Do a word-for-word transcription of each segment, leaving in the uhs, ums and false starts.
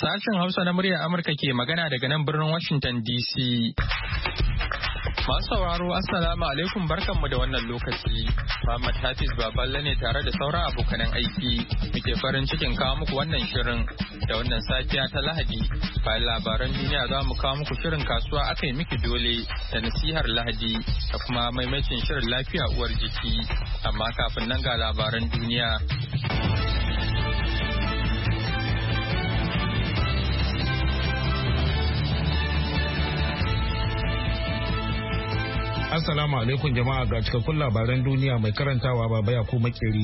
Sashen Hausa na muryar Amurka ke magana daga nan birnin Washington D C. Masu sauraro Assalamu alaikum barkanmu da wannan lokaci. Muhammad Hafiz Baballe ne tare da sauran abokanan aiki. Muke farin cikin kawo muku wannan shirin da wannan safiya ta Lahadi. Bayan labaran duniya za mu kawo muku shirin kasuwa aka yi miki dole da nasihar Lahadi da kuma maimacin shirin lafiya uwar jiki. Amma kafin nan ga labaran duniya. Assalamu alaikum jama'a ga cikakkun labaran duniya mai karantawa baba ya ko makeri.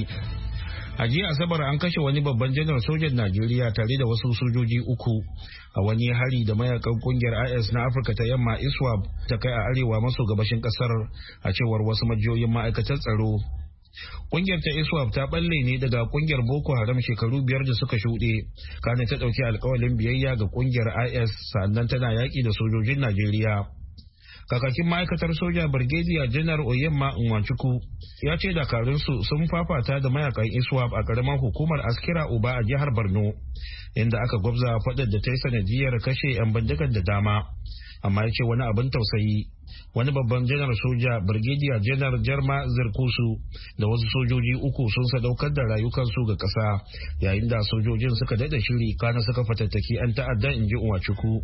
A jiya Asabar an kashe wani babban janar sojan Najeriya tare da wasu sojoji uku a wani hari da mayakan kungiyar I S na Afirka ta Yamma ISWAP ta kai a arewa maso gabashin kasar a cewar wasu majiyoyin ma'aikatar tsaro. Kungiyar ta ISWAP ta balle ne daga kungiyar Boko Haram shekaru biyar da suka shuɗe, kana ta ɗauki alkawalin biyayya ga kungiyar I S sannan tana yaƙi da sojojin Najeriya. Kakakin ma'aikatar soja Brigadier Janar Oyemma Nwanchukwu ya ce dakarunsu sun fafata da mayakan ISWAP a karamar hukumar Askira Uba a jihar Borno, inda aka gwabza faɗar da ta yi sanadiyar kashe 'yan bindigar da dama. Amma ya ce wani abin tausayi, wani babban janar soja Brigadier Janar Jarma Zirkusu da wasu sojoji uku sun sadaukar da rayukansu ga ƙasa yayin da sojojin suka daɗa shiri kana suka fatattaki 'yan ta'adda, in ji Nwanchukwu.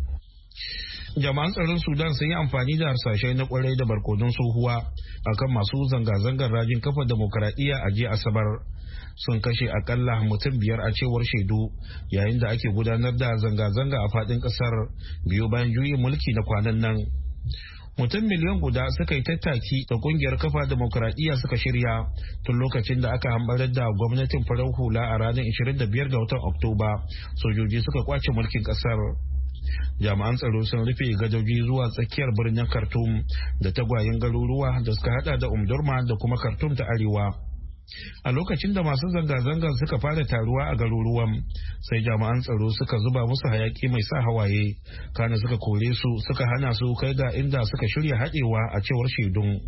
Jama'an tsaron Sudan sun yi amfani da harsashai na kwarai da barkonon tsohuwa akan masu zanga-zangar rajin kafa demokaradiyya a jiya Asabar. Sun kashe akalla mutum biyar a cewar shaidu yayin da ake gudanar da zanga-zanga a fadin kasar biyu bayan juyin mulki na kwanan nan. Mutum miliyan guda suka yi tattaki da kungiyar kafa demokaradiyya suka shirya tun lokacin da aka hambarar da gwamnatin farar hula a ranar ishirin da biyar ga watan Oktoba. Sojoji suka kwace mulkin kasar. Jami'an tsaro sun rufe gadoji zuwa tsakiyar birnin Khartoum da tagwayen garuruwa da suka hada da Umdurman da kuma Khartoum ta arewa. A lokacin da masu zanga-zangar suka fara taruwa a garuruwan, sai jami'an tsaro suka zuba musu hayaki mai sa hawaye, kana suka kore su suka hana su kai ga inda suka shirya haɗewa a cewar shaidun.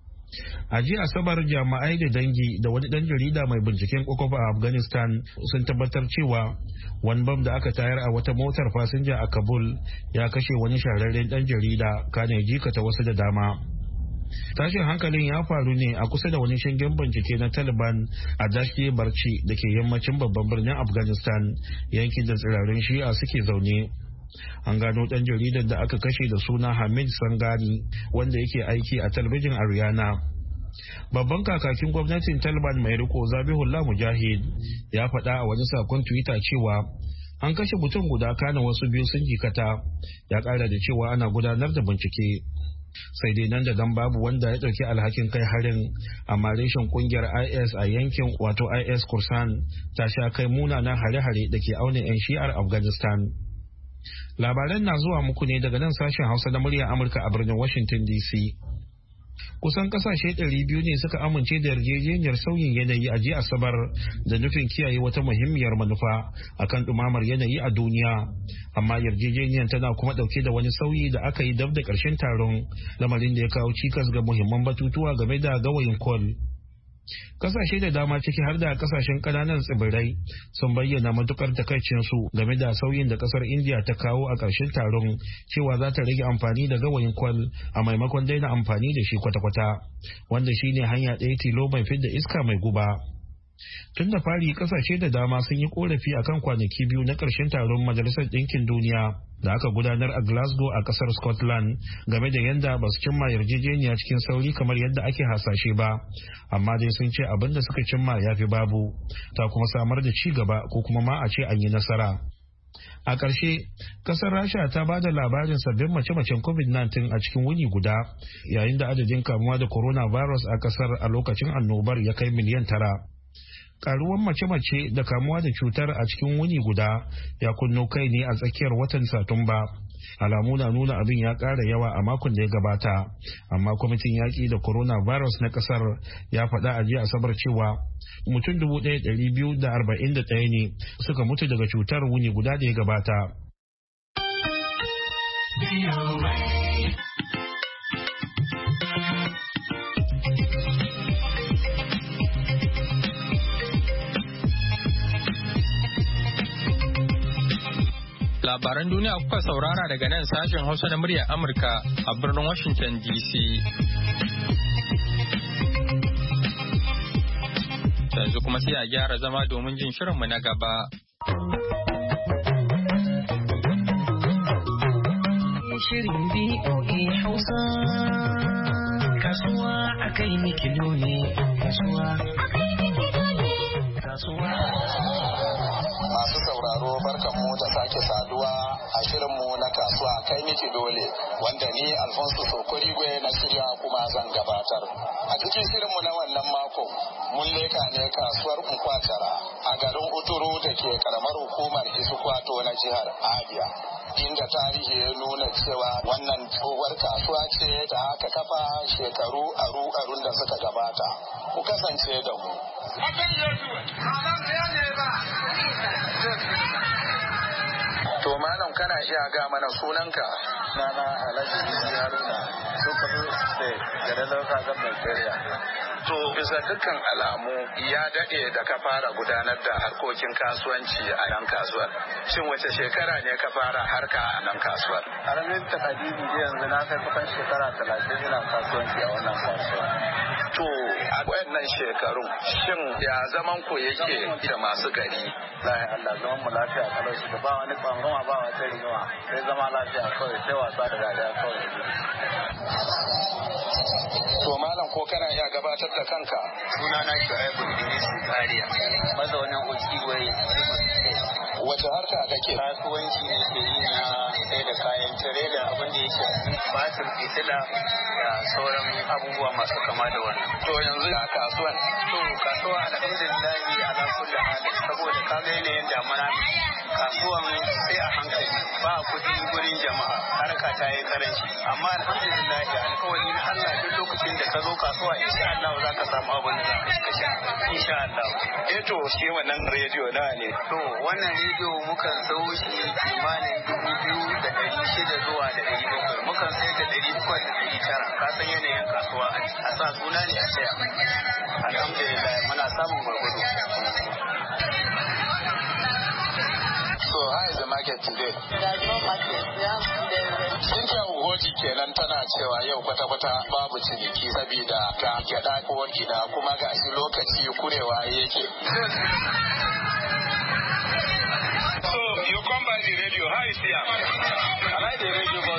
A jiya Asabar jami'ai da dangi da wani dan jarida mai binciken kwakwaf a Afghanistan sun tabbatar cewa wani bam da aka tayar a wata motar fasinja a Kabul ya kashe wani shahararren dan jarida kana jikata wasu da dama. Tashin hankalin ya faru ne a kusa da wani shingen bincike na Taliban a Dashti Barchi da ke yammacin babban birnin Afghanistan, yankin da tsirarin Shi'a suke zaune. An gano ɗan jaridar da aka kashe da suna Hamid Sangani wanda yake aiki a talabijin Ariana. Babban kakakin gwamnatin Taliban mai riko Zabihullah Mujahid ya faɗa a wani sakon Twitter cewa an kashe mutum guda kana wasu biyu sun jikata. Ya ƙara da cewa ana gudanar da bincike. Sai dai nan da nan babu wanda ya ɗauki alhakin kai harin, amma reshen kungiyar I S a yankin wato I S Kursan ta sha kai munanan hare-hare da ke auna 'yan shi'ar Afghanistan. Labaran na zuwa muku ne daga nan sashen Hausa na muryar Amurka a birnin Washington D C. Kusan kasashe ɗari biyu ne suka amince da yarjejeniyar sauyin yanayi a jiya Asabar da nufin kiyaye wata muhimmiyar manufa akan ɗumamar yanayi a duniya. Amma yarjejeniyar tana kuma ɗauke da wani sauyi da aka yi dab da ƙarshen taron, lamarin da ya kawo cikas ga muhimman batutuwa game da gawayin kol. Kasashe da dama ciki har da kasashen kananan tsibirai sun bayyana matukar takaicinsu game da sauyin da kasar India ta kawo a ƙarshen taron, cewa za ta rage amfani da gawayin kwal a maimakon daina amfani da shi kwata-kwata, wanda shine hanya ɗaya tilo mai fidda iska mai guba. Tun da fari kasashe da dama sun yi korafi akan kwanaki biyu na ƙarshen taron Majalisar Ɗinkin Duniya da aka gudanar a Glasgow a ƙasar Scotland game da yadda ba su cimma yarjejeniya cikin sauri kamar yadda ake hasashe ba, amma dai sun ce abin da suka cimma ya fi babu, ta kuma samar da ci gaba ko kuma ma a ce an yi nasara. A ƙarshe, ƙasar Rasha ta ba da labarin sabbin mace-macen covid nineteen a cikin wuni guda, yayin da adadin kamuwa da coronavirus a ƙasar a lokacin annobar ya kai miliyan tara. Karuwan mace-mace da kamuwa da cutar a cikin wuni guda ya kunno kai ne a tsakiyar watan Satumba. Alamu na nuna abin ya ƙara yawa a makon da ya gabata, amma kwamitin yaƙi da coronavirus na ƙasar ya faɗa a jiya Asabar cewa mutum dubu ɗaya ɗari biyu da arba'in da ɗaya ne suka mutu daga cutar wuni guda da ya gabata. Labaran duniya kuka saurara daga nan sashen Hausa na muryar Amurka a birnin Washington D C. Yanzu kuma sai a gyara zama domin jin shirinmu na gaba. Shirin B O A Hausa. Kasuwa a kai mikilo ne. Kasuwa a kai mikilo ne. Kasuwa. Masu sauraro barkanmu da sake saduwa a shirinmu na kasuwa kai miki dole wanda ni Alfonso Sokorigwe na shirya kuma zan gabatar. A cikin shirinmu na wannan mako mun leka ne kasuwar Nkwatara a garin Uturu da ke karamar hukumar Isukwato na jihar Abia. Inda tarihi ya nuna cewa wannan tsohuwar kasuwa ce da aka kafa shekaru aru-arun da suka gabata. Ku kasance da mu. To malam kana iya ga mana sunanka? Nana Alhaji Bisi Haruna, Sokoto State, garin Local Government Area. To bisa dukkan alamu ya dade da ka fara gudanar da harkokin kasuwanci a nan kasuwar. Shin wace shekara ne ka fara harka a nan kasuwar? Alamin takadiri yanzu na kai kusan shekara talatin ina kasuwanci a wannan kasuwa. To a wayannan shekarun shin ya zaman ku yake da masu gari? Lahi Allah zaman mu lafiya kalau shi ba wani tsangwama ba wata rigima sai zama lafiya kawai sai wasa da dariya kawai. To malam ko kana iya gabatar da kanka? Sunana Shu'aibu Idris Kariya, mazaunin Okiwai. Wace harka kake? Kasuwanci ne ke yi na sai da kayan tare da abin da ya shafi batir fitila da sauran abubuwa masu kama da wannan. To yanzu a kasuwan? To kasuwa alhamdulillahi ala kulli hali saboda kaga yanayin damuna kasuwan sai a hankali ba kudi gurin jama'a harka ta yi karanci amma alhamdulillahi alkawari na Allah duk lokacin da ka zo kasuwa insha Allah za ka samu abin da za ka kashe insha Allah. Eh to shi wannan rediyo na ne? To wannan rediyo mukan sau shi kimanin dubu biyu da ɗari shida zuwa da ɗari bakwai mukan sai da ɗari bakwai da ɗari tara ka san yanayin kasuwa a sa suna ne a saya alhamdulillah muna samun gwargwado. So how is the market today? There's no market. Yeah, Cynthia Ugoji kenan tana cewa yau kwata-kwata babu ciniki saboda ga gyada ko gida kuma ga shi lokaci kurewa yake. So you come by the radio, how is it? I like the radio but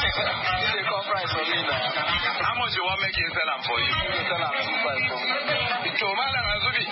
it's a conference for me now. How much you want make it sell am for you? You sell am two five for me. To Malam Azubi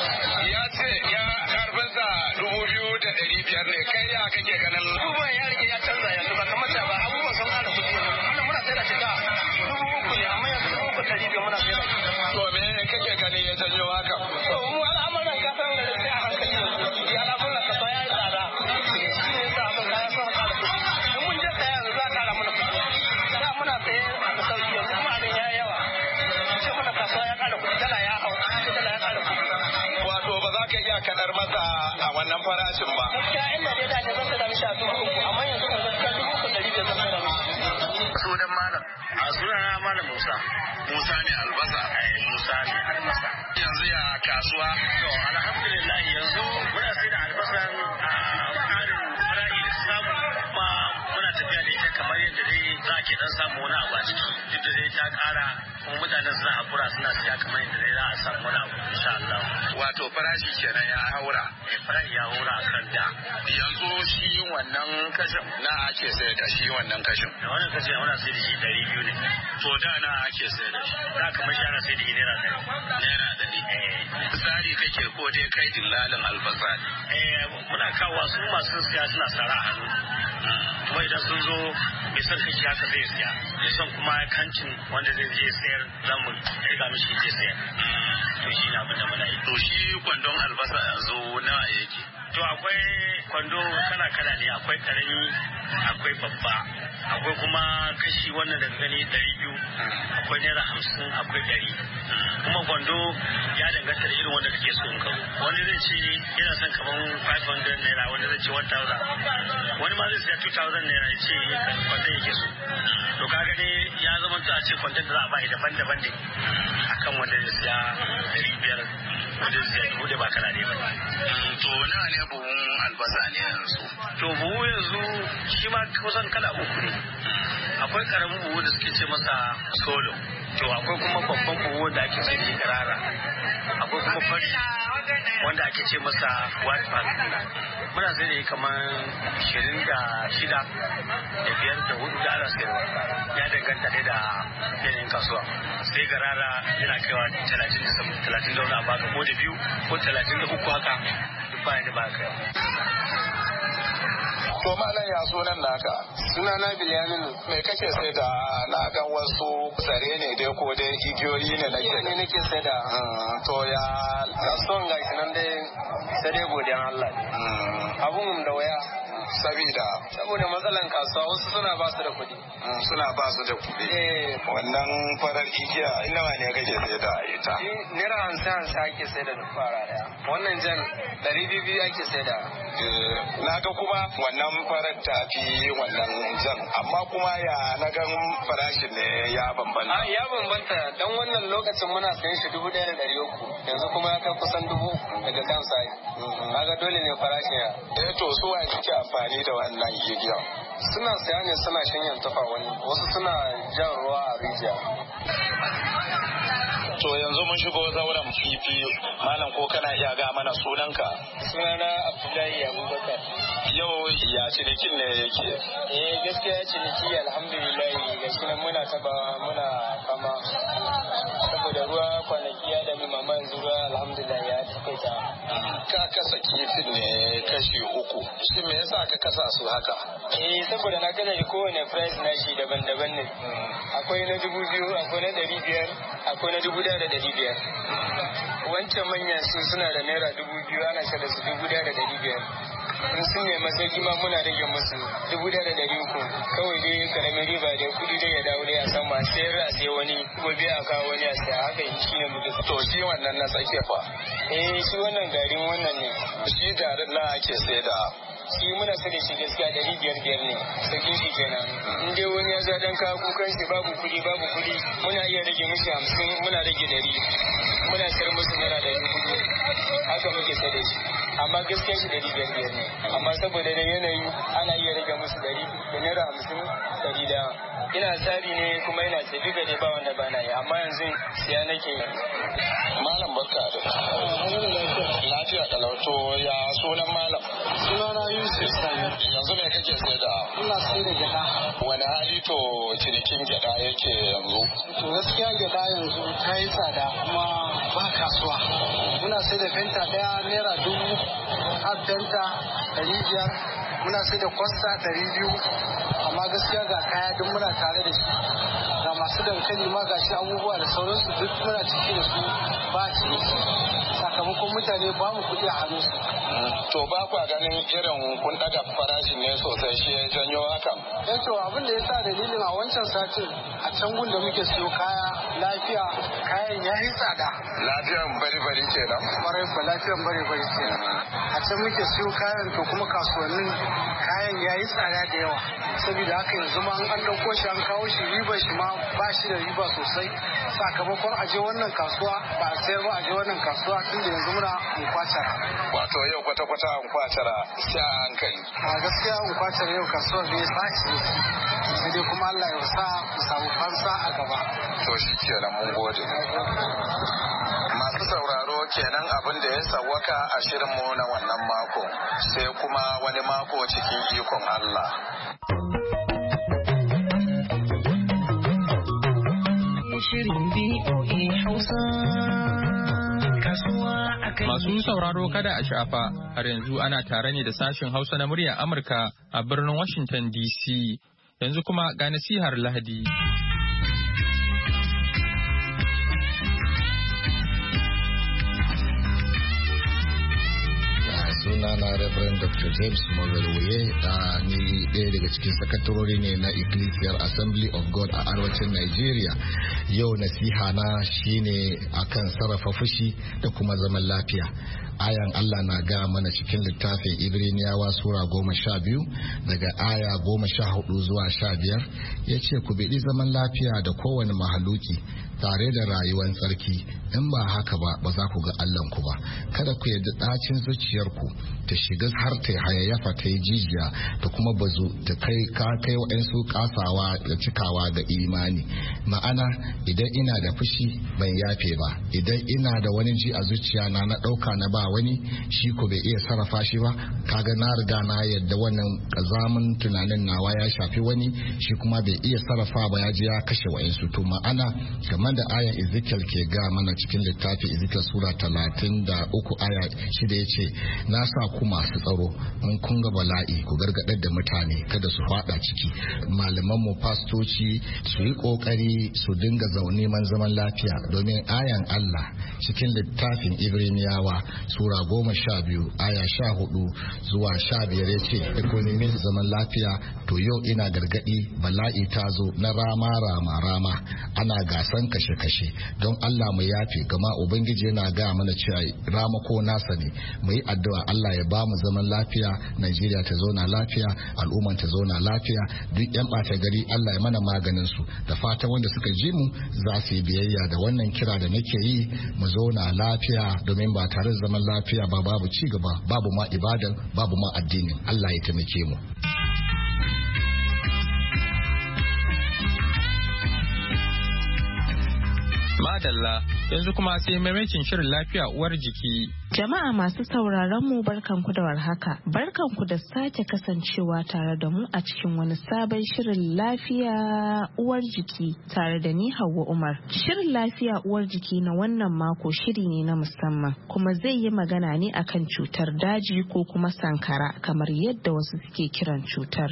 ya ce ya karfinsa dubu biyu da ɗari biyar ne kai ya kake ganin. Abubuwan ya rike ya canza yanzu ba kamar da ba abubuwan sun ƙara kuɗi yanzu wannan muna sai da shi da dubu uku ne amma yanzu dubu uku ɗari biyar muna sai da shi. To me kake ganin ya janyo haka? To mu al'amuran kasan da sai a hankali yanzu ya al'amuran kasa ya yi tsada shi ne yasa abin kaya sun ƙara kuɗi. In mun je saya yanzu za a ƙara mana kuɗi. Da muna saye a sauki yanzu kuma abin ya yi yawa. Sai muna kasuwa ya ƙara kuɗi dala ya hau dala ya ƙara kuɗi. Wato ba za ka iya kadar masa a wannan farashin ba. Gaskiya inda dai da ne zan tada mishi a dubu uku amma yanzu kan gaskiya dubu uku ɗari biyar zan tada mishi. Sunan malam. A sunana Malam Musa. Musa ne albasa. Ai Musa ne albasa. Yanzu ya kasuwa. To alhamdulillah yanzu muna sai da albasan a ƙarin farashi da samu kuma muna tafiya da ita kamar yadda dai za ke dan samu wani abu a ciki duk da dai ta ƙara kuma mutanen suna hakura suna siya kamar yadda dai za a samu wani abu insha Allah. Wato farashi kenan ya haura. Eh farashi ya haura a kan da. Yanzu shi wannan kashin na ake sayar da shi wannan kashin. Da wannan kashin muna sai da shi ɗari biyu ne. To da na ake sayar da shi. Da kamar shi ana sai da shi naira ɗari. Naira ɗari. Tsari kake ko dai kai dillalin albasa ne. Eh muna kawo su masu siya suna sara a hannu. Kuma idan sun zo mai son kashi haka zai siya. Mai son kuma kancin wanda zai je sayar za mu riga mishi je sayar. To shi na abin da muna yi. To shi kwandon albasa yanzu nawa yake? To akwai kwando kala-kala ne akwai karami akwai babba akwai kuma kashi wannan daga gani ɗari biyu akwai naira hamsin akwai ɗari kuma kwando ya danganta da irin wanda kake so in ka wani zai ce yana son kaman five hundred naira wani zai ce one thousand wani ma zai siya two thousand naira ya ce kwandon yake so to ka gani ya zama ta a ce kwandon da za a bai daban-daban ne akan wanda zai siya ɗari biyar wanda zai siya dubu da ba kala ne ba. To nawa ne buhun albasa ne yanzu? To buhu yanzu shi ma kusan kala uku ne. Akwai karamin buhu da suke ce masa solo. To akwai kuma babban buhu da ake ce da karara. Akwai kuma fari wanda ake ce masa white bag. Muna sai da yi kamar ashirin da shida da biyar da hudu da ana sayarwa. Ya danganta dai da yanayin kasuwa. Sai garara yana kaiwa talatin da talatin da wani a baka ko da biyu ko talatin da uku haka duk bayan da baka kaiwa. To malam ya sunan naka? Suna na Bilyaminu. Me kake sai da na ga wasu zare ne dai ko dai igiyoyi ne nake? Ne nake sai da. To ya kasuwan gashi nan dai sai dai godiyan Allah. Abun da waya. Sabida saboda matsalan kasuwa wasu suna ba su da kuɗi. Suna ba su da kuɗi. Eh. Wannan farar igiya nawa ne kake sai da ita? Naira hamsin hamsin ake sai da fara daya. Wannan jan ɗari biyu biyu ake sai da. Na ga kuma wannan farar ta fi wannan jan amma kuma ya na gan farashin ne ya bambanta. Ah ya bambanta dan wannan lokacin muna sayan shi dubu ɗaya da ɗari uku yanzu kuma ya kai kusan dubu daga kan sai. Kaga dole ne farashin ya. Eh to su wa kike amfani da wannan igiya? Suna saya ne suna shanyan tufa wani wasu suna jan ruwa a rijiya. To yanzu mun shigo zauren kifi malam ko kana iya ga mana sunanka? Sunana Abdullahi Abubakar. Yau ya cinikin ne yake? Eh gaskiya ciniki alhamdulillah gashi nan muna taba muna fama saboda ruwa kwanaki ya dami mama yanzu ruwa alhamdulillah ya takaita. Ka kasa kifin ne kashi uku. Shin me yasa ka kasa su haka? Eh saboda na kada kowane price na shi daban-daban ne. Akwai na dubu biyu, akwai na ɗari biyar, akwai na dubu da ɗari biyar. Wancan manyan su suna da naira dubu biyu ana sha da su dubu da ɗari biyar. In sun nema sauki ma muna rage musu dubu da ɗari uku. Kawai dai karamin riba da kuɗi dai ya dawo dai a sama sayar a sai wani gobe a kawo wani a saya haka shi ne muke. To shi wannan na tsakiya fa? Eh shi wannan garin wannan ne. Shi garin na ake sai da shi muna sai da shi gaskiya ɗari biyar biyar ne sakin shi kenan in dai wani ya zo dan kawo kukan shi babu kuɗi babu kuɗi muna iya rage mishi hamsin muna rage ɗari muna sayar musu naira ɗari hudu haka muke sai da shi amma gaskiya shi ɗari biyar biyar ne amma saboda da yanayi ana iya rage musu ɗari da naira hamsin ɗari da ina tsari ne kuma ina sai duka ne ba wanda ba na yi amma yanzu siya nake yi. Malam barka da lafiya kalauto ya sunan malam? Sunana Yusuf Sani. Yanzu ne kake sai da? Ina sai da gyaɗa. Wani hali to cinikin gyaɗa yake yanzu? To gaskiya gyaɗa yanzu ta yi tsada kuma ba kasuwa. Muna sai da fenta ɗaya naira dubu, har fenta ɗari biyar. Muna sai da kwasta ɗari biyu. Amma gaskiya ga kaya duk muna tare da shi. Ga masu dankali ma ga shi abubuwa da sauransu duk muna ciki da su ba ciniki. Sakamakon mutane ba mu kuɗi a hannunsu. To ba kwa ganin irin kun daga farashin ne sosai shi ya janyo hakan? Eh to abin da ya sa dalilin a wancan satin a can gun da muke siyo kaya lafiya kayan ya yi tsada. Lafiyan bari bari kenan. Kwarai ba lafiyan bari bari kenan. A can muke siyo kayan to kuma kasuwannin kayan ya yi tsada da yawa. Saboda haka yanzu ma an ɗauko shi an kawo shi riba shi ma ba shi da riba sosai. Sakamakon aje wannan kasuwa ba a sayar ba aje wannan kasuwa tun da yanzu muna kwacara. Wato yau kwata-kwata an kwacara sai a hankali. A gaskiya an kwacara yau kasuwar bai ba ce. Sai dai kuma Allah ya sa mu samu fansa a gaba. To shi kenan mun gode. Masu sauraro kenan abin da ya sawwaka a shirinmu na wannan mako sai kuma wani mako cikin ikon Allah. Shirin B O A Hausa. Masu sauraro kada a shafa, har yanzu ana tare ne da sashen Hausa na muryar Amurka a birnin Washington D C. Yanzu kuma ga nasihar Lahadi. Sunana Reverend Doctor James Mogalwaye da ni ɗaya daga cikin sakatarori ne na Ecclesial Assembly of God a arewacin Nigeria. Yau nasiha na shine akan sarrafa fushi da kuma zaman lafiya. Ayan Allah na ga mana cikin littafin Ibraniyawa sura goma sha biyu daga aya goma sha hudu zuwa sha biyar ya ce ku biɗi zaman lafiya da kowane mahaluki tare da rayuwar tsarki, in ba haka ba ba za ku ga Allahnku ba. Kada ku yarda ɗacin zuciyarku ta shiga har ta hayayyafa ta yi jijiya ta kuma bazu ta kai ka kai wa'ansu kasawa da cikawa ga imani. Ma'ana idan ina da fushi ban yafe ba, idan ina da wani ji a zuciya na na ɗauka na ba wani shi ko bai iya sarrafa shi ba, kaga na riga na yadda wannan kazamin tunanin nawa ya shafi wani shi kuma bai iya sarrafa ba ya je ya kashe wa'ansu. To ma'ana kamar da ayan Ezekiel ke ga mana cikin littafi Ezekiel sura talatin da uku aya shida ya ce na sa ku masu tsaro in kun ga bala'i ku gargadar da mutane kada su fada ciki. Malaman mu fastoci su yi kokari su dinga zaune man zaman lafiya, domin ayan Allah cikin littafin Ibraniyawa sura goma sha biyu aya sha hudu zuwa sha biyar ya ce ku nemi zaman lafiya. To yau ina gargadi bala'i ta zo na rama rama rama ana gasan kashe-kashe, don Allah mu yafe, gama Ubangiji yana ga mana cewa ramako nasa ne. Mu yi addu'a Allah ya ba mu zaman lafiya, Najeriya ta zauna lafiya, al'umman ta zauna lafiya, duk yan ɓata gari Allah ya mana maganin su. Da fatan wanda suka ji mu za su yi biyayya da wannan kira da nake yi, mu zauna lafiya, domin ba tare da zaman lafiya ba babu ci gaba, babu ma ibadan, babu ma addinin. Allah ya taimake mu. Madalla, yanzu kuma sai maimakin shirin lafiya uwar jiki. Jama'a masu sauraron mu barkanku da warhaka. Barkanku da sake kasancewa tare da mu a cikin wani sabon shirin lafiya uwar jiki tare da ni Hauwa Umar. Shirin lafiya uwar jiki na wannan mako shiri ne na musamman kuma zai yi magana ne akan cutar daji ko kuma sankara kamar yadda wasu suke kiran cutar.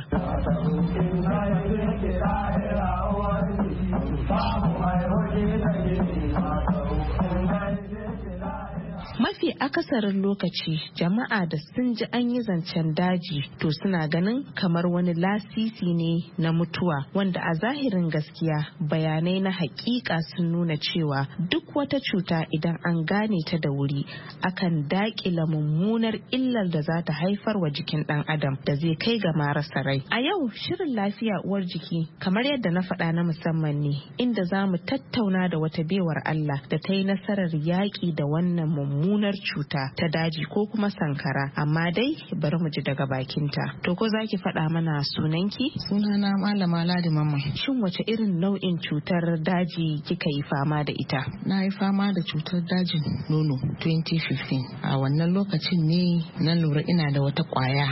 Mafi akasarin lokaci jama'a da sun ji an yi zancen daji to suna ganin kamar wani lasisi ne na mutuwa, wanda a zahirin gaskiya bayanai na hakika sun nuna cewa duk wata cuta idan an gane ta da wuri akan daƙila mummunar illar da za ta haifar wa jikin ɗan adam da zai kai ga marasa rai. A yau shirin lafiya uwar jiki kamar yadda na faɗa na musamman ne, inda za mu tattauna da wata baiwar Allah da ta yi nasarar yaƙi da wannan mummunar mummunar cuta ta daji ko kuma sankara, amma dai bari mu ji daga bakinta. To ko zaki faɗa mana sunanki? Sunana Malama Ladi Mamman. Shin wace irin nau'in cutar daji kika yi fama da ita? Na yi fama da cutar dajin nono twenty fifteen. A wannan lokacin ne na lura ina da wata kwaya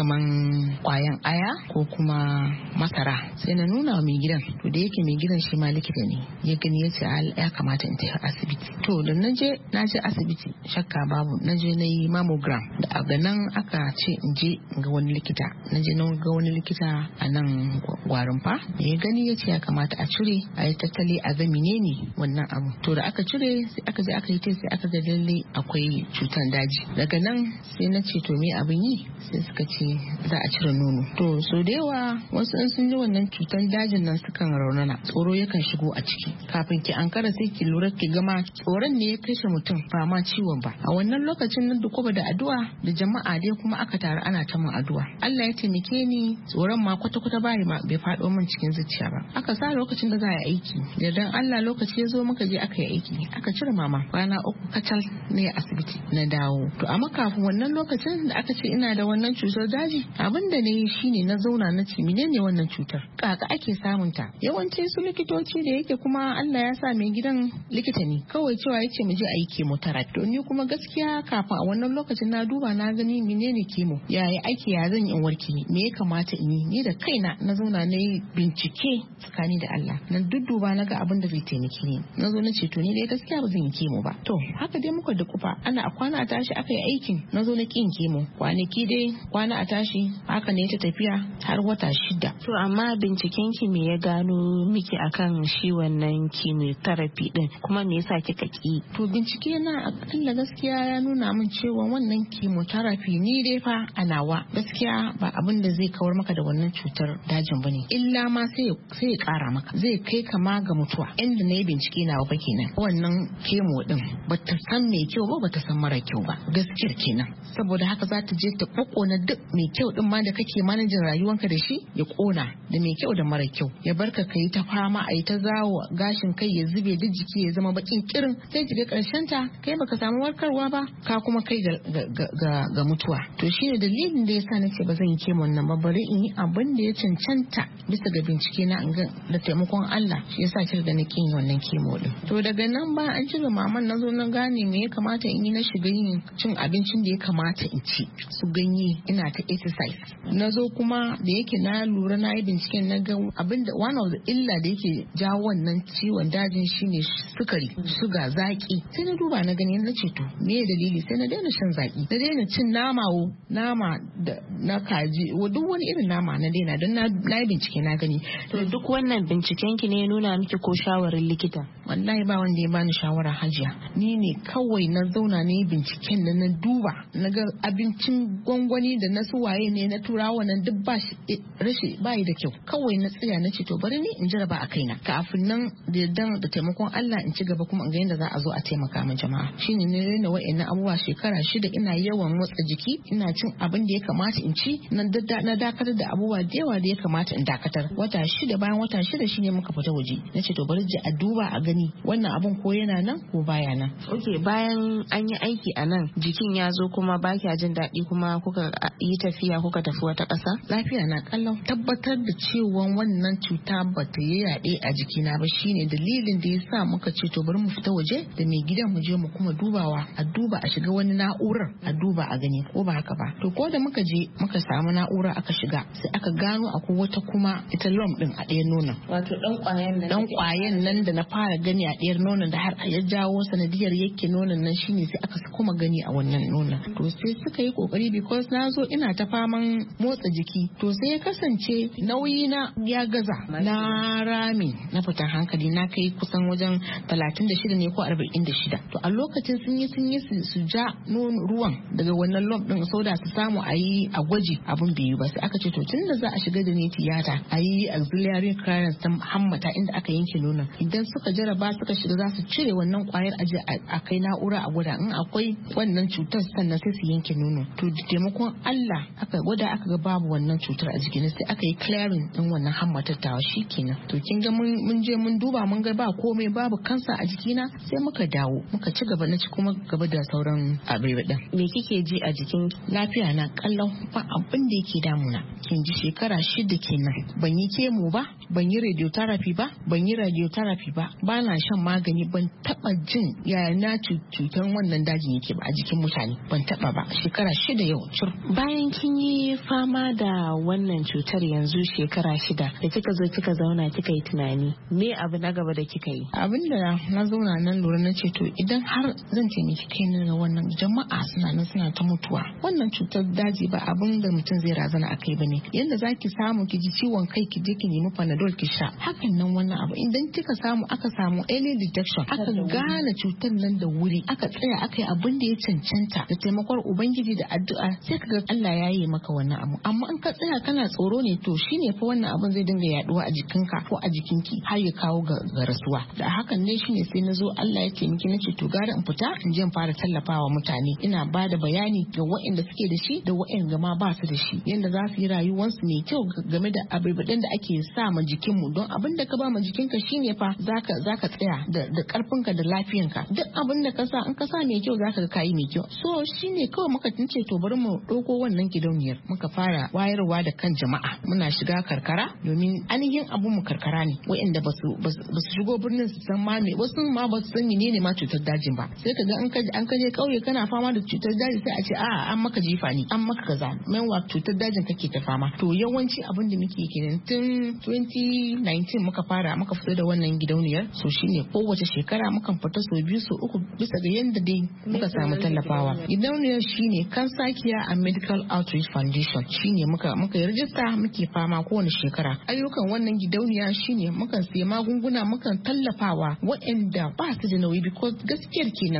kaman kwayan aya ko kuma masara. Sai na nuna wa mai gidan. To da yake mai gidan shi ma likita ne. Ya gani ya ce ya kamata in tafi asibiti. To da na je na je asibiti shakka babu, na je na yi mammogram, da a nan aka ce in je ga wani likita. Na je na ga wani likita a nan gwarin fa, da ya gani ya ce ya kamata a cire a yi tattali a ga menene wannan abu. To da aka cire sai aka je aka yi test sai aka ga lalle akwai cutar daji. Daga nan sai na ce to me abin yi, sai suka ce za a cire nono. To so da yawa wasu in sun ji wannan cutar dajin nan sukan raunana, tsoro yakan shigo a ciki. Kafin ki ankara sai ki lura ki gama tsoron ne ya kashe mutum ba ma ciwon ba. A wannan lokacin nan duka da addu'a da jama'a dai kuma aka taru ana ta min addu'a. Allah ya taimake ni, tsoron ma kwata kwata bai ma bai faɗo min cikin zuciya ba. Aka sa lokacin da za a yi aiki, da dan Allah lokaci ya zo muka je aka yi aiki, aka cire mama kwana uku kacal ne asibiti na dawo. To amma kafin wannan lokacin da aka ce ina da wannan cutar daji, abin da ne shine na zauna na ce menene wannan cutar, kaka ake samun ta. Yawanci su likitoci da yake kuma Allah ya sa mai gidan likita ne, kawai cewa yace mu je a yi chemotherapy. To ni kuma gaskiya kafin a wannan lokacin na duba na gani menene chemo, yaya aiki ya zan in warke, me ya kamata in yi. Ni da kaina na zauna na yi bincike tsakani da Allah, na dudduba na ga abin da zai taimake ni. Na zo na ce to ni dai gaskiya ba zan yi chemo ba. To haka dai muka da kufa, ana a kwana a tashi aka yi aikin, na zo na kin chemo. Kwanaki dai kwana a tashi haka ne ta tafiya har wata shida. To amma binciken ki me ya gano miki akan shi wannan chemotherapy din, kuma me yasa kika ki? To bincike na akalla gaskiya gaskiya ya nuna min cewa wannan chemotherapy ni dai fa a nawa gaskiya ba abin da zai kawar maka da wannan cutar dajin bane, illa ma sai sai ya kara maka, zai kai ka ma ga mutuwa. Inda na yi bincike nawa fa kenan, wannan chemo din bata san mai kyau ba bata san mara kyau ba, gaskiyar kenan. Saboda haka za ta je ta kokona duk mai kyau din ma da kake manajin rayuwanka da shi, ya kona da mai kyau da mara kyau, ya barka kai ta fama a yi ta zawo gashin kai ya zube duk jiki ya zama bakin kirin, sai kiga karshen ta kai baka samu warkarwa ba, ka kuma kai ga, ga, ga, ga mutuwa. To shine dalilin da yasa nace ba zan yi kemon nan ba, bari in yi abin da ya cancanta bisa ga bincike na, in ga da taimakon Allah shi yasa kika ga na kin wannan kemo din. To daga nan ba an cire maman, na zo na gane me ya kamata in yi, na shiga yin cin abincin da ya kamata in ci, su ganye, ina ta exercise. Na zo kuma da yake na lura na yi binciken na ga abin da one of the illa da yake jawo wannan ciwon dajin shine sukari, suga, zaki. Sai na duba na gani na ce to me dalili, sai na daina shan zaki, na daina cin nama wo nama da na kaji, duk wani irin nama na daina don na yi bincike na gani. To duk wannan binciken ki ne ya nuna miki ko shawarin likita? Wallahi ba wanda ya bani shawara hajiya, ni ne kawai na zauna ne binciken da na duba na ga abincin gwangwani da na suwaye ne na turawa nan duk ba shi rashi bayi da kyau. Kawai na tsaya na ce to bari ni in jaraba a kaina, kafin nan da dan da taimakon Allah in ci gaba kuma in ga yadda za a zo a taimaka min jama'a. Shine ne rena wa'annan abubuwa shekara shida ina yawan motsa jiki, ina cin abin da ya kamata in ci, na dakatar da abubuwa da yawa da ya kamata in dakatar. Wata shida bayan wata shida shine muka fita waje, na ce to bari ji a duba a gani wannan abun ko yana nan ko baya nan. Ok, bayan an yi aiki a nan jikin ya zo kuma ba kya jin daɗi kuma kuka yi tafiya kuka tafi wata ƙasa? Lafiya na kallon, tabbatar da cewa wannan cuta ba ta yi yaɗe a jikina ba shine dalilin da ya sa muka ce to bari mu fita waje da mai gidan mu je mu kuma dubawa, a duba a shiga wani na'urar a duba a gani ko ba haka ba. To ko da muka je muka samu na'ura aka shiga, sai aka gano akwai wata kuma ita lom din a ɗayan nonon. Wato dan kwayan nan. Dan kwayan nan da na fara gani a ɗayar nonon da har ya jawo sanadiyar yake nonon nan shine sai aka kuma gani a wannan nonon. To sai suka yi kokari because na zo ina ta faman motsa jiki, to sai ya kasance nauyi na ya gaza, na rami na fitan hankali, na kai kusan wajen talatin da shida ne ko arba'in da shida. To a lokacin sun yi sun yi su ja ruwan daga wannan lom din soda su samu a yi a gwaji, abun bai yi ba. Sai aka ce to tun da za a shiga da ne tiyata a yi auxiliary clearance ta hammata inda aka yanke nonon, idan suka jaraba suka shiga za su cire wannan kwayar aje a kai na'ura a gwada in akwai wannan cutar, sannan sai su yanke nono. To da taimakon Allah aka gwada aka ga babu wannan cutar a jikin, sai aka yi clearing din wannan hammatar tawa shikenan. To kin ga mun je mun duba mun ga ba komai, babu kansa a jikina, sai muka dawo muka ci gaba na ci kuma gaba da sauran abai din. Me kike ji a jikin? Lafiya na kallon, ba abin da yake damuna. Kin ji shekara shida kenan ban yi kemo ba, ban yi radiotherapy ba, ban yi radiotherapy ba, ba na shan magani, ban taba jin yaya na cutar wannan dajin yake ba a jikin mutane, ban taba ba. Shekara shida yau cur. Bayan kin yi fama da wannan cutar yanzu shekara shida, da kika zo kika zauna kika yi tunani, me abu na gaba da kika yi? Abin da na zauna nan lura na ce to idan har zan taimaki kaina da wannan, jama'a suna nan suna ta mutuwa. Wannan cutar daji ba abin da mutum zai razana a kai bane. Yanda zaki samu ki ji ciwon kai ki je ki nemi panadol ki sha, hakan nan wannan abu idan kika samu aka samu early detection, aka gane cutar nan da wuri, aka tsaya aka yi abin da ya cancanta da taimakon ubangiji da addu'a, sai kaga Allah ya yi maka wannan abu. Amma in ka tsaya kana tsoro ne, to shine fa wannan abin zai dinga yaduwa a jikinka ko a jikinki har ya kawo ga rasuwa. Da hakan ne shine sai na zo Allah ya taimaki na ce to gara in fita in je in fara tallafawa mutane, ina ba da bayani ga waɗanda suke da shi da waɗanda ma ba su da shi, yanda za su yi rayuwarsu mai kyau game da abubuwan da ake sa ma jikinmu, don abin da ka ba ma jikinka shine fa zaka zaka tsaya da da karfinka da lafiyanka. Duk abin da ka sa in ka sa mai kyau zaka ga kai mai kyau. So shine kawai muka tunce to bari mu ɗauko wannan gidauniyar, muka fara wayarwa da kan jama'a, muna shiga karkara domin ainihin abun mu karkara ne, waɗanda ba su ba su shigo birnin su san ma me, wasu ma ba su san menene ma cutar dajin ba. Sai ka ga an ka an ka je kauye kana fama da cutar daji sai a ce a an maka jifa ne, an maka kaza, menwa cutar dajin kake ta fama. To yawanci abin da muke kenan tun twenty nineteen muka fara muka fito da wannan gidauniyar. So shine kowace shekara mukan fita sau biyu sau uku bisa ga yanda dai muka samu tallafawa. Gidauniyar shine Cancer Care and Medical Outreach Foundation, shine muka muka yi rajista muke fama kowane shekara. Ayyukan wannan gidauniya shine mukan siya magunguna, mukan tallafawa waɗanda ba su da nauyi, because gaskiyar kenan kafin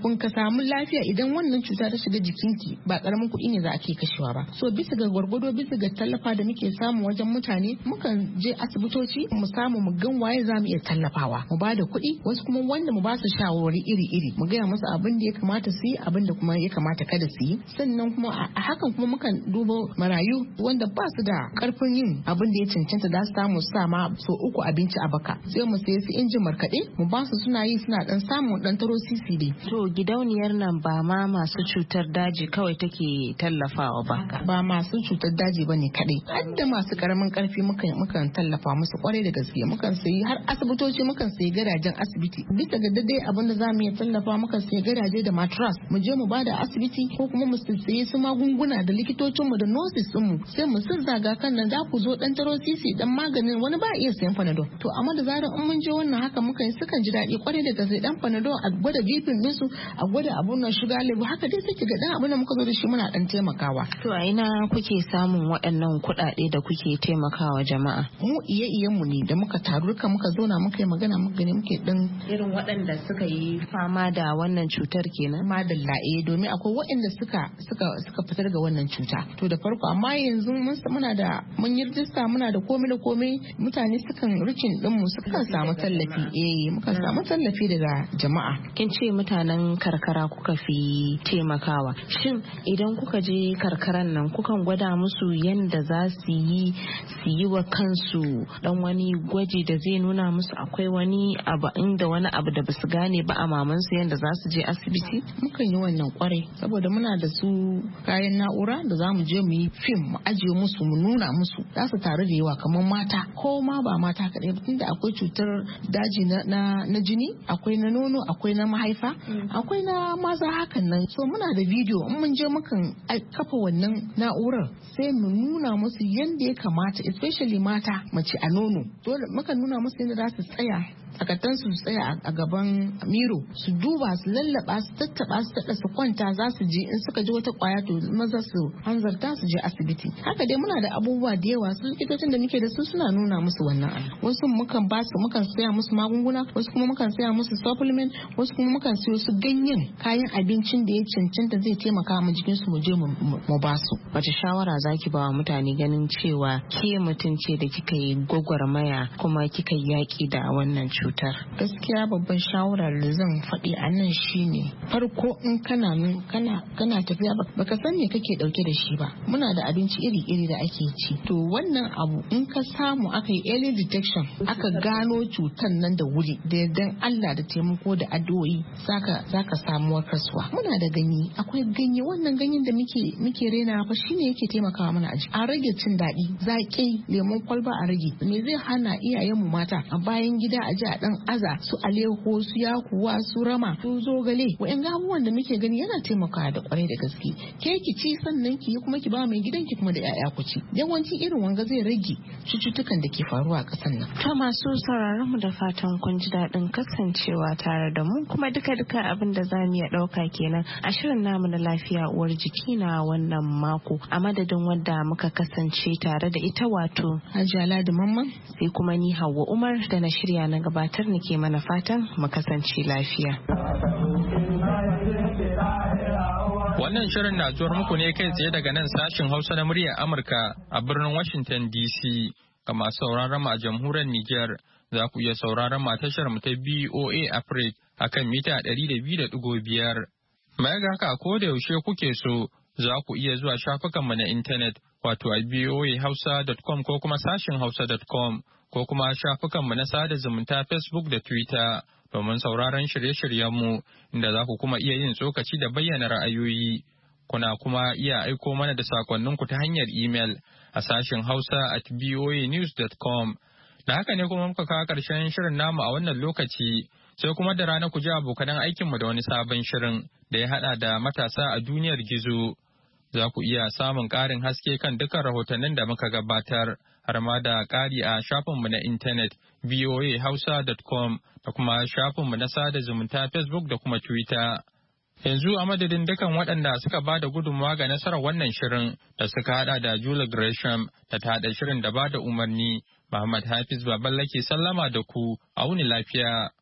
kafin ka samu lafiya idan wannan cuta ta shiga jikinki ba karamin kuɗi ne za a ke kashewa ba. So bisa ga gwargwado bisa ga tallafa da muke samu wajen mutane mukan je asibitoci mu samu mu gan waye za mu iya tallafawa mu ba da kuɗi, wasu kuma wanda mu ba su shawarwari iri-iri mu gaya musu abin da ya kamata su yi abin da kuma ya kamata kada su yi. Sannan kuma a hakan kuma mukan duba marayu wanda ba su da karfin yin abin da ya cancanta da su samu sa ma so uku abinci a baka sai mu sayi su injin markaɗe mu ba su suna yi suna dan samun dan taro sisi dai. To gidauniyar nan ba ma masu cutar daji kawai take tallafawa ba. Ba masu cutar daji bane kadai. Har da masu karamin karfi mukan mukan tallafa musu kwarai da gaske. Mukan sayi har asibitoci mukan sayi gadajen asibiti. Bisa ga daidai abin da zamu iya tallafa mukan sayi gadaje da mattress mu je mu bada asibiti ko kuma mu sayi su magunguna da likitocin mu da nurses din mu sai mu zazzaga kan nan za ku zo dan taro sisi dan maganin wani ba iya sayan panadol. To amma da zarar in mun je wannan haka mukan yi sukan ji daɗi kwarai da gaske dan panadol a gwada bipin dinsu a gwada abun nan sugar level haka dai sai ga dan abin da muka zo da shi muna dan taimakawa. To a ina kuke samun waɗannan kuɗaɗe da kuke taimakawa jama'a? Mu iye iyen mu ne da muka taru duka muka zauna muka yi magana muka gani muke dan irin waɗanda suka yi fama da wannan cutar kenan. Madalla eh domin akwai waɗanda suka suka suka fitar ga wannan cuta. To da farko amma yanzu mun muna da mun yi rijista muna da komai da komai mutane sukan rikin din mu sukan samu tallafi eh mukan samu tallafi daga jama'a. Kin ce mutanen karkara kuka fi taimakawa. Shin idan kuka je karkaran nan kukan gwada musu yanda za su yi su yi wa kansu dan wani gwaji da zai nuna musu akwai wani abu inda wani abu da basu gane ba a mamansu yanda za su je asibiti? Mukan yi wannan kwarai saboda muna da su kayan na'ura da za mu je mu yi fim mu ajiye musu mu nuna musu za su taru da yawa kamar mata ko ma ba mata kaɗai tunda akwai cutar daji na, na, na jini akwai na nono akwai na mahaifa akwai na maza hakan nan so muna da bidiyo in mun je mukan kafa wannan na'urar sai mu nuna musu yadda ya kamata especially mata mace a nono dole mukan nuna musu yadda za su tsaya tsakatan su tsaya a gaban miro su duba su lallaba su tattaba su tada su kwanta za su je in suka ji wata kwaya to maza su hanzarta su je asibiti haka dai muna da abubuwa da yawa su likitocin da muke da su suna nuna musu wannan wasu mukan ba su mukan saya musu magunguna wasu kuma mukan saya musu supplement wasu kuma mukan sayo su ganyen kayan abincin da ya cancanta zai taimaka mu jikin su mu je mu ba su. Wace shawara zaki ba wa mutane ganin cewa ke mutum ce da kika yi gwagwarmaya kuma kika yaki da wannan cutar? Gaskiya babban shawara da zan faɗi a nan shine farko in kana kana kana tafiya baka san me kake dauke da shi ba muna da abinci iri-iri da ake ci to wannan abu in ka samu aka yi early detection aka gano cutar nan da wuri da yardan Allah da taimako da addu'o'i zaka zaka samu warkaswa muna da ganye akwai ganye wannan ganyen da muke muke rena fa shine yake taimakawa mana a jiki a rage cin daɗi zaƙi lemon kwalba a rage me zai hana iyayenmu mata a bayan gida a ji a dan aza su aleho su yakuwa su rama su zogale wa'in abubuwan da muke gani yana taimakawa da kwarai da gaske ke ki ci sannan ki yi kuma ki ba mai gidanki kuma da 'ya'ya ku ci yawanci irin wanga zai rage cututtukan da ke faruwa a ƙasar nan. Ta masu sauraron mu da fatan kun ji daɗin kasancewa tare da mu kuma duka duka abin da za mu iya ɗauka kenan a shirin namu na lafiya uwar jiki na wannan mako a madadin wanda muka kasance tare da ita wato Hajjala da Mamman sai kuma ni Hauwa Umar da na shirya na gabatar nake mana fatan mu kasance lafiya. Wannan shirin na zuwar muku ne kai tsaye daga nan sashin Hausa na muryar Amurka a birnin Washington D C. Ga masu sauraron mu a jamhuriyar Nijar za ku iya sauraron mu a tashar mu ta B O A Africa a kan mita ɗari da biyu da ɗigo biyar. Mai ga haka ko da yaushe kuke so za ku iya zuwa shafukan mu na intanet wato a b o a hausa dot com ko kuma sashin hausa dot com ko kuma shafukan mu na sada zumunta Facebook da Twitter. Domin sauraron shirye-shiryenmu inda za ku kuma iya yin tsokaci da bayyana ra'ayoyi. Kuna kuma iya aiko mana da sakonninku ta hanyar imel a sashen Hausa at b o a news dot com. Da haka ne kuma muka kawo ƙarshen shirin namu a wannan lokaci, sai kuma da rana ku ji abokanan aikinmu da wani sabon shirin da ya haɗa da matasa a duniyar gizo. Za ku iya samun ƙarin haske kan dukkan rahotannin da muka gabatar, har ma da ƙari a shafinmu na intanet b o a hausa dot com da kuma shafinmu na sada zumunta Facebook da kuma Twitter. Yanzu a madadin dukan waɗanda suka ba da gudunmawa ga nasarar wannan shirin da suka haɗa da Julie Gresham da ta haɗa shirin da ba da umarni, Muhammad Hafiz Baballa ke sallama da ku, a wuni lafiya.